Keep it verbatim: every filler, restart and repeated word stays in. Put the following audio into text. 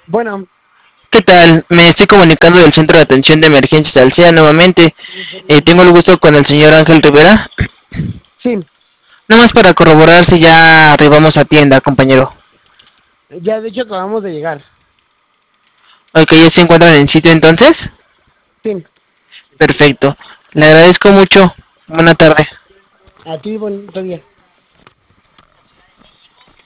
Bueno, ¿Qué tal? Me estoy comunicando del Centro de Atención de Emergencias Alsea nuevamente. Eh, tengo el gusto con el señor Ángel Rivera. sí, Nada más para corroborar si ya arribamos a tienda, compañero. ya de hecho acabamos de llegar. Ok, ¿ya se encuentran en sitio entonces? Sí, Perfecto. Le agradezco mucho. Buena tarde. a ti bonito día.